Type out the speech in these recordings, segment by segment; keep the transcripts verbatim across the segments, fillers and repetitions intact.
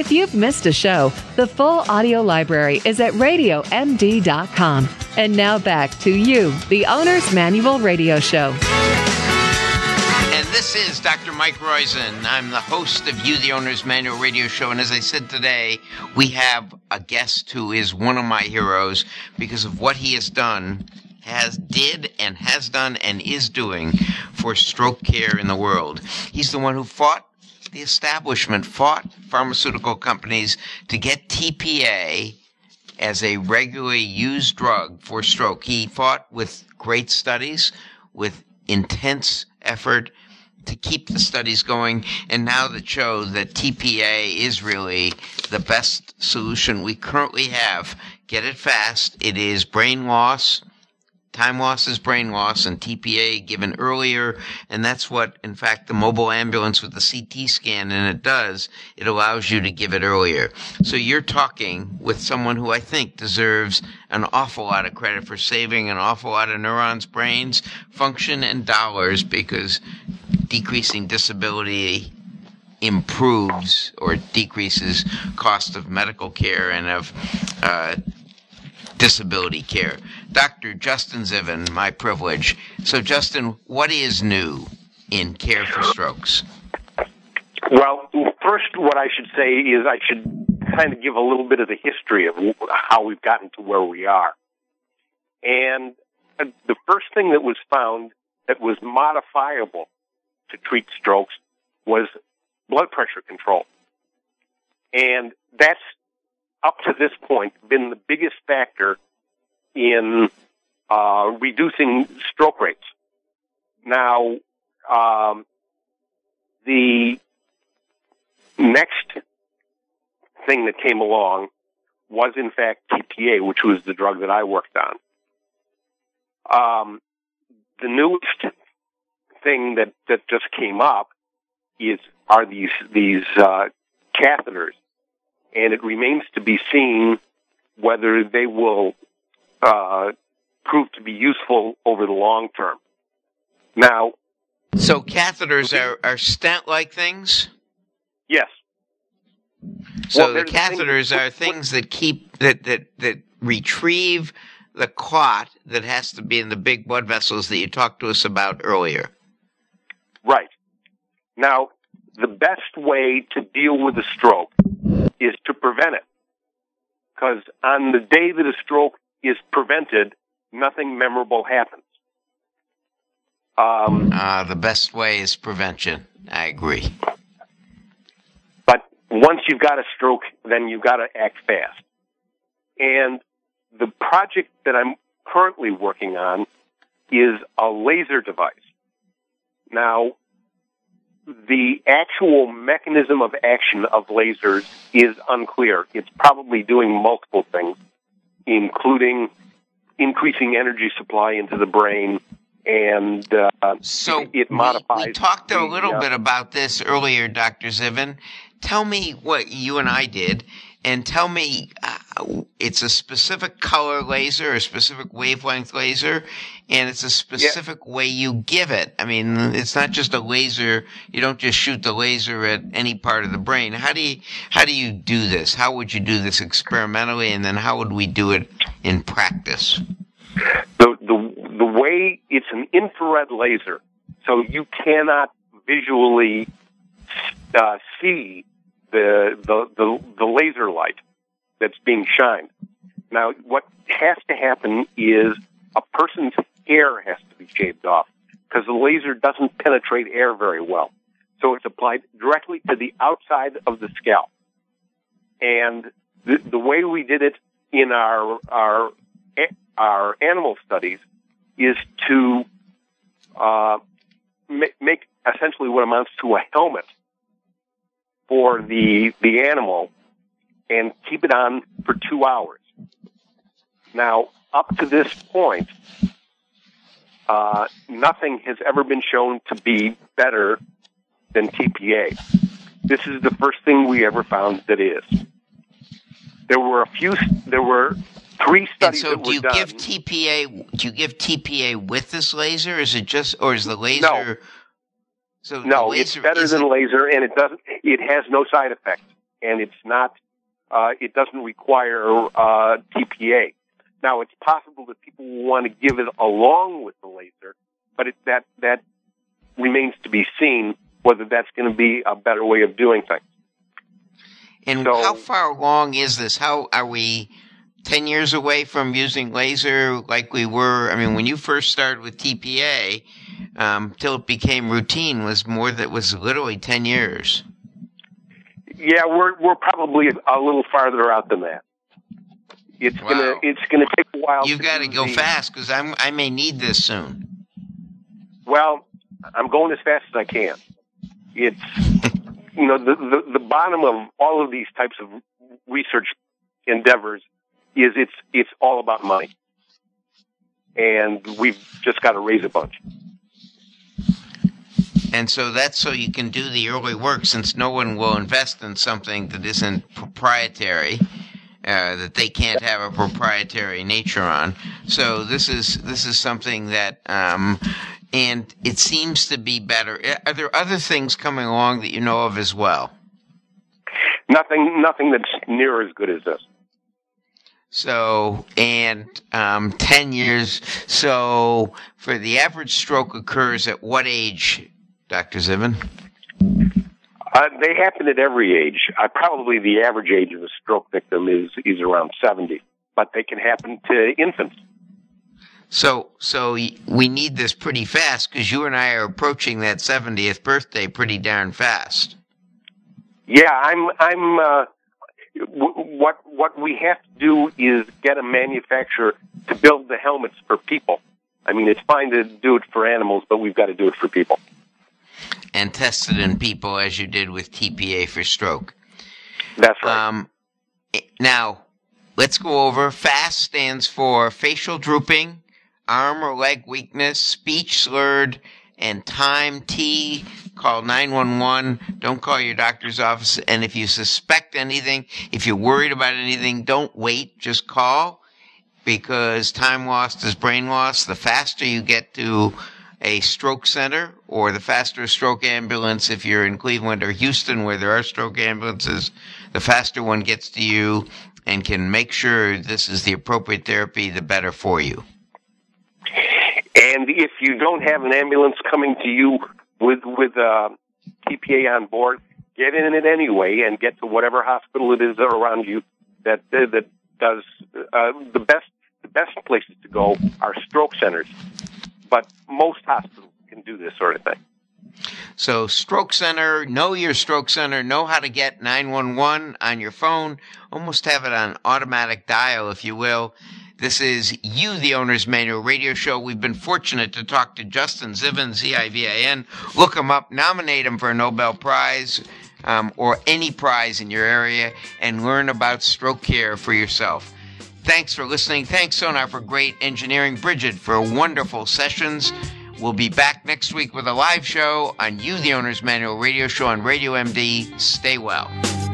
If you've missed a show, the full audio library is at radio m d dot com. And now back to you, the Owner's Manual Radio Show. And this is Doctor Mike Roizen. I'm the host of You, the Owner's Manual Radio Show. And as I said today, we have a guest who is one of my heroes because of what he has done, has did and has done and is doing for stroke care in the world. He's the one who fought the establishment, fought pharmaceutical companies to get T P A as a regularly used drug for stroke. He fought with great studies, with intense effort to keep the studies going, and now that show that T P A is really the best solution we currently have. Get it fast. It is brain loss. Time loss is brain loss, and T P A given earlier, and that's what, in fact, the mobile ambulance with the C T scan, and it does, it allows you to give it earlier. So you're talking with someone who I think deserves an awful lot of credit for saving an awful lot of neurons' brains, function, and dollars, because decreasing disability improves or decreases cost of medical care and of uh disability care. Doctor Justin Ziven, my privilege. So, Justin, what is new in care for strokes? Well, first, what I should say is I should kind of give a little bit of the history of how we've gotten to where we are. And the first thing that was found that was modifiable to treat strokes was blood pressure control. And that's up to this point, been the biggest factor in uh, reducing stroke rates. Now, um, the next thing that came along was, in fact, T P A, which was the drug that I worked on. Um, the newest thing that, that just came up is are these these uh, catheters. And it remains to be seen whether they will uh, prove to be useful over the long term. Now, so catheters are, are stent-like things? Yes. So well, the catheters thing, are things that keep that, that that retrieve the clot that has to be in the big blood vessels that you talked to us about earlier. Right. Now, the best way to deal with a stroke is to prevent it. Because on the day that a stroke is prevented, nothing memorable happens. Um, uh, the best way is prevention. I agree. But once you've got a stroke, then you've got to act fast. And the project that I'm currently working on is a laser device. Now, the actual mechanism of action of lasers is unclear. It's probably doing multiple things, including increasing energy supply into the brain, and uh, so it modifies. We, we talked a little the, uh, bit about this earlier, Doctor Ziven. Tell me what you and I did, and tell me uh, it's a specific color laser, a specific wavelength laser, and it's a specific yeah. way you give it. I mean, it's not just a laser. You don't just shoot the laser at any part of the brain. How do you, how do you do this? How would you do this experimentally, and then how would we do it in practice? The, the, the way it's an infrared laser, so you cannot visually uh, see the, the, the, the laser light that's being shined. Now, what has to happen is a person's hair has to be shaved off because the laser doesn't penetrate air very well. So it's applied directly to the outside of the scalp. And the, the way we did it in our, our, our animal studies is to uh, make, make essentially what amounts to a helmet for the the animal and keep it on for two hours. Now, up to this point, uh, nothing has ever been shown to be better than T P A. This is the first thing we ever found that is. There were a few. There were three studies and so that do were you done. give T P A? Do you give T P A with this laser? Is it just, or is the laser? No. So no, laser it's better than laser, and it doesn't. It has no side effects. and it's not, uh, it doesn't require uh, T P A. Now, it's possible that people will want to give it along with the laser, but it, that that remains to be seen whether that's going to be a better way of doing things. And so, how far along is this? How are we ten years away from using laser like we were? I mean, when you first started with T P A, um, till it became routine was more that was literally ten years. Yeah, we're we're probably a little farther out than that. It's Wow. gonna it's gonna take a while. You've to got to do go the- fast because I'm I may need this soon. Well, I'm going as fast as I can. It's, you know, the, the, the bottom of all of these types of research endeavors is it's, it's all about money. And we've just got to raise a bunch. And so that's so you can do the early work, since no one will invest in something that isn't proprietary. Uh, that they can't have a proprietary nature on. So this is this is something that, um, and it seems to be better. Are there other things coming along that you know of as well? Nothing, nothing that's near as good as this. So, and um, ten years. So, for the average stroke occurs at what age, Doctor Zivin? Uh, they happen at every age. Uh, probably the average age of a stroke victim is, is around seventy, but they can happen to infants. So, so we need this pretty fast because you and I are approaching that seventieth birthday pretty darn fast. Yeah, I'm. I'm. Uh, w- what what we have to do is get a manufacturer to build the helmets for people. I mean, it's fine to do it for animals, but we've got to do it for people. And test it in people as you did with T P A for stroke. That's right. Um, now, let's go over. FAST stands for facial drooping, arm or leg weakness, speech slurred, and time T. Call nine one one. Don't call your doctor's office. And if you suspect anything, if you're worried about anything, don't wait. Just call, because time lost is brain lost. The faster you get to a stroke center, or the faster stroke ambulance, if you're in Cleveland or Houston where there are stroke ambulances, the faster one gets to you and can make sure this is the appropriate therapy, the better for you. And if you don't have an ambulance coming to you with with uh, T P A on board, get in it anyway and get to whatever hospital it is around you that that does uh, the best. The best places to go are stroke centers. But most hospitals can do this sort of thing. So stroke center, know your stroke center, know how to get nine one one on your phone, almost have it on automatic dial, if you will. This is You, the Owner's Manual radio show. We've been fortunate to talk to Justin Zivin, Z I V I N. Look him up, nominate him for a Nobel Prize um, or any prize in your area, and learn about stroke care for yourself. Thanks for listening. Thanks, Sonar, for great engineering. Bridget, for wonderful sessions. We'll be back next week with a live show on You, the Owner's Manual radio show on Radio M D. Stay well.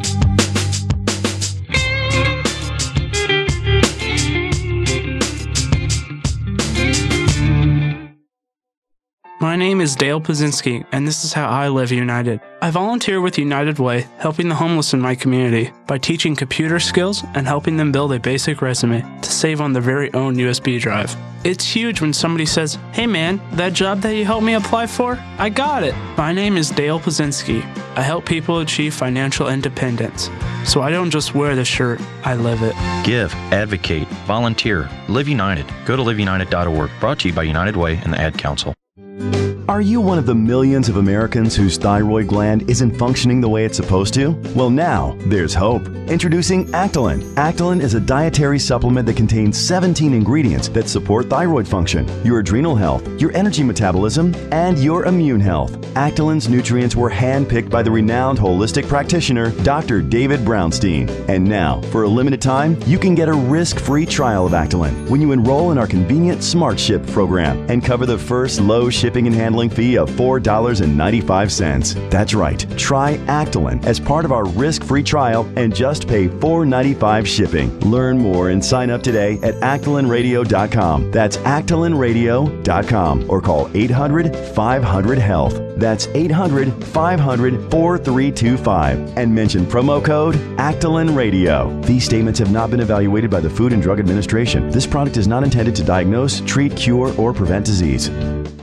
My name is Dale Pazinski, and this is how I live United. I volunteer with United Way, helping the homeless in my community by teaching computer skills and helping them build a basic resume to save on their very own U S B drive. It's huge when somebody says, "Hey man, that job that you helped me apply for, I got it." My name is Dale Pazinski. I help people achieve financial independence. So I don't just wear the shirt, I live it. Give, advocate, volunteer, Live United. Go to live united dot org. Brought to you by United Way and the Ad Council. Are you one of the millions of Americans whose thyroid gland isn't functioning the way it's supposed to? Well, now there's hope. Introducing Actilin. Actilin is a dietary supplement that contains seventeen ingredients that support thyroid function, your adrenal health, your energy metabolism, and your immune health. Actilin's nutrients were handpicked by the renowned holistic practitioner, Doctor David Brownstein. And now, for a limited time, you can get a risk-free trial of Actilin when you enroll in our convenient Smart Ship program and cover the first low shipping and handling handling fee of four dollars and ninety-five cents. That's right. Try Actilin as part of our risk-free trial and just pay four dollars and ninety-five cents shipping. Learn more and sign up today at actilin radio dot com. That's actilin radio dot com or call eight hundred, five hundred, health. That's eight hundred, five hundred, four three two five and mention promo code Actilin Radio. These statements have not been evaluated by the Food and Drug Administration. This product is not intended to diagnose, treat, cure, or prevent disease.